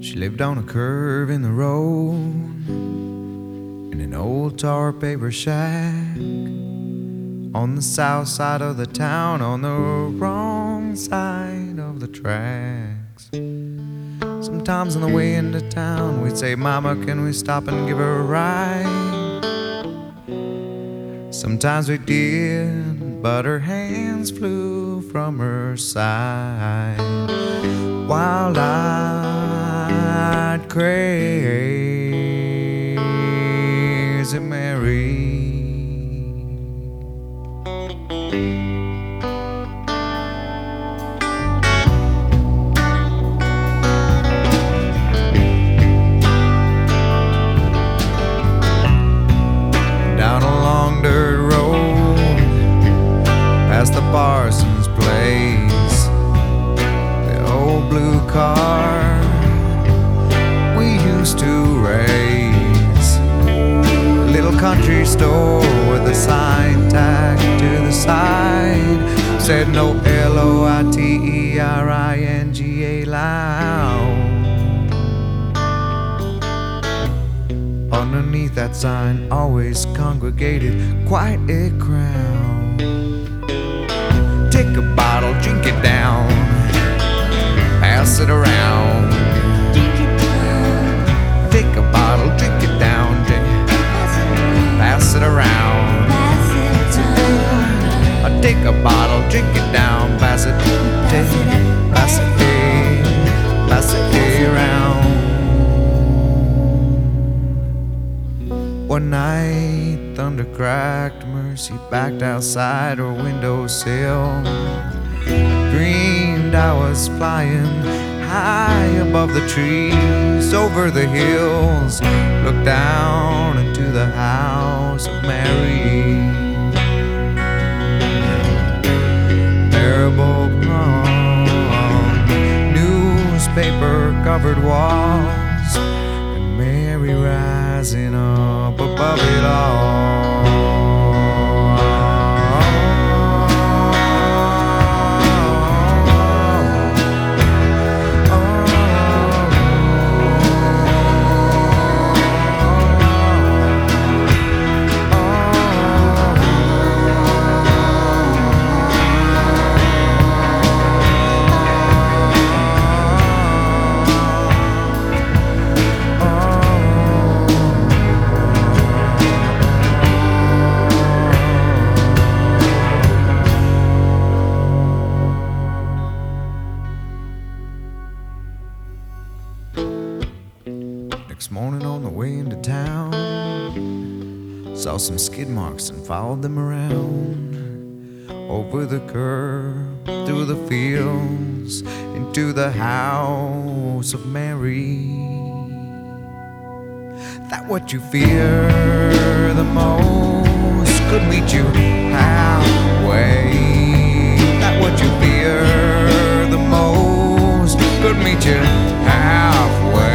She lived on a curve in the road in an old tar paper shack on the south side of the town, on the wrong side of the tracks. Sometimes on the way into town we'd say, "Mama, can we stop and give her a ride?" Sometimes we did, but her hands flew from her side. Wild-eyed, crazy Mary. Down a long dirt road, past the parson's place, the old blue car we used to race, a little country store with a sign tacked to the side said no Loiteringa loud. Underneath that sign always congregated quite a crowd. Take a bottle, drink it down, pass it around. Take a bottle, drink it down, pass it around. Take a bottle, drink it down, pass it around. One night, thunder cracked, Mercy backed outside her windowsill. Dreamed I was flying high above the trees, over the hills, looked down into the house of Mary. Marble palm, newspaper-covered walls, and Mary rising up above it all. Next morning on the way into town, saw some skid marks and followed them around. Over the curb, through the fields, into the house of Mary. That what you fear the most could meet you halfway. That what you fear the most could meet you halfway.